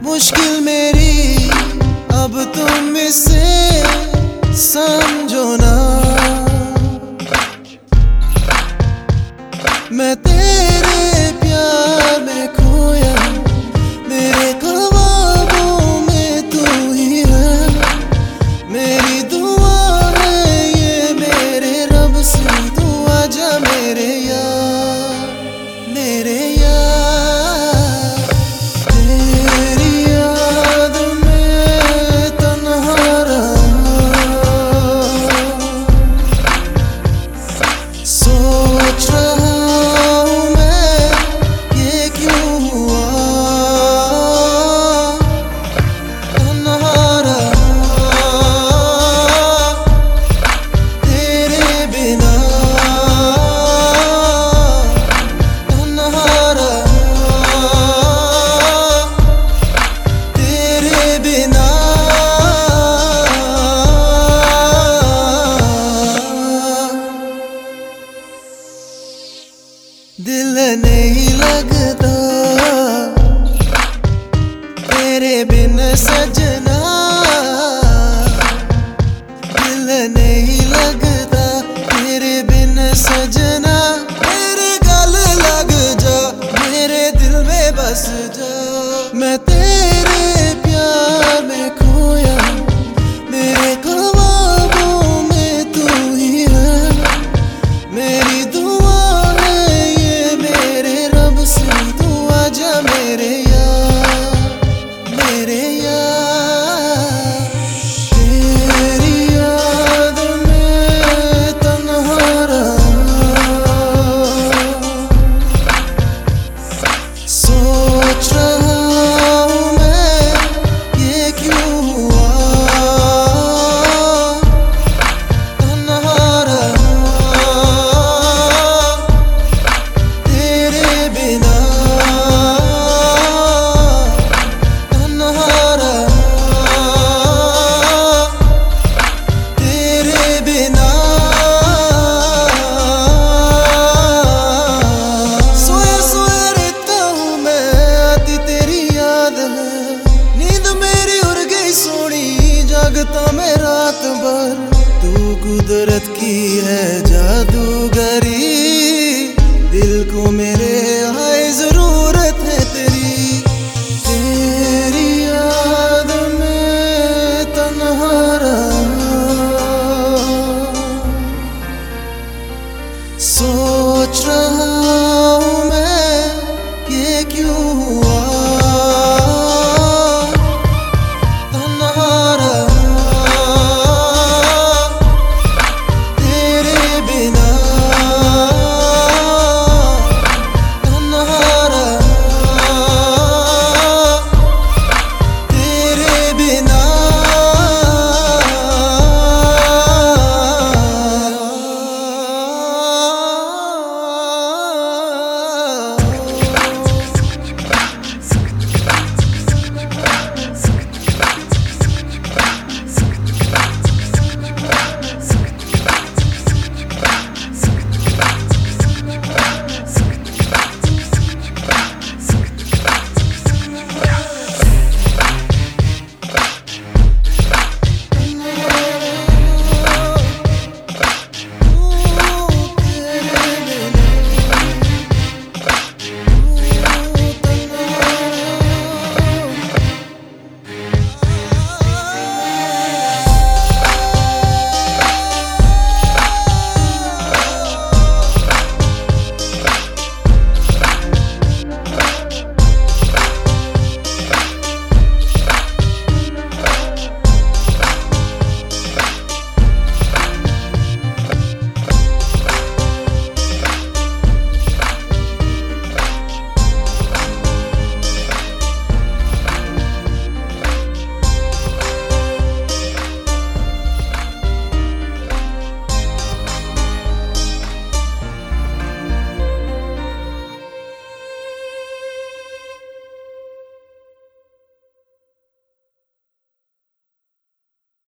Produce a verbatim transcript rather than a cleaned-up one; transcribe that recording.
मुश्किल मेरी अब तुम इसे समझो ना। मैं तेरे प्यार में खोया, मेरे ख्वाबों में तू ही है। मेरी दुआ है ये मेरे रब से, तू आजा मेरे यार, मेरे यार। तेरी याद में तन्हा रहा, सोच रहा दिल नहीं लगता तेरे बिन सजना, दिल नहीं लगता तेरे बिन सजना। मेरे गले लग जा, मेरे दिल में बस जा, मैं तेरे